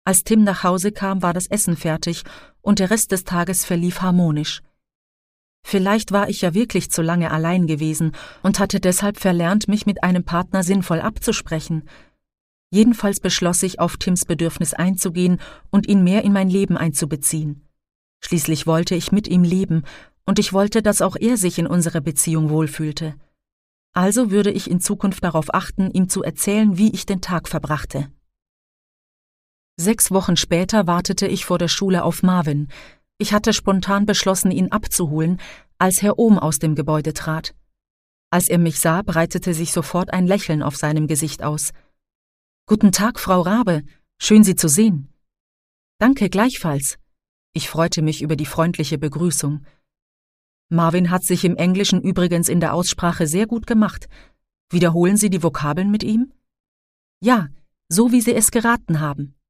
Als Tim nach Hause kam, war das Essen fertig und der Rest des Tages verlief harmonisch. Vielleicht war ich ja wirklich zu lange allein gewesen und hatte deshalb verlernt, mich mit einem Partner sinnvoll abzusprechen. Jedenfalls beschloss ich, auf Tims Bedürfnis einzugehen und ihn mehr in mein Leben einzubeziehen. Schließlich wollte ich mit ihm leben und ich wollte, dass auch er sich in unserer Beziehung wohlfühlte. Also würde ich in Zukunft darauf achten, ihm zu erzählen, wie ich den Tag verbrachte. 6 Wochen später wartete ich vor der Schule auf Marvin. Ich hatte spontan beschlossen, ihn abzuholen, als Herr Ohm aus dem Gebäude trat. Als er mich sah, breitete sich sofort ein Lächeln auf seinem Gesicht aus. »Guten Tag, Frau Raabe. Schön, Sie zu sehen.« »Danke, gleichfalls.« Ich freute mich über die freundliche Begrüßung. Marvin hat sich im Englischen übrigens in der Aussprache sehr gut gemacht. Wiederholen Sie die Vokabeln mit ihm? »Ja, so wie Sie es geraten haben.«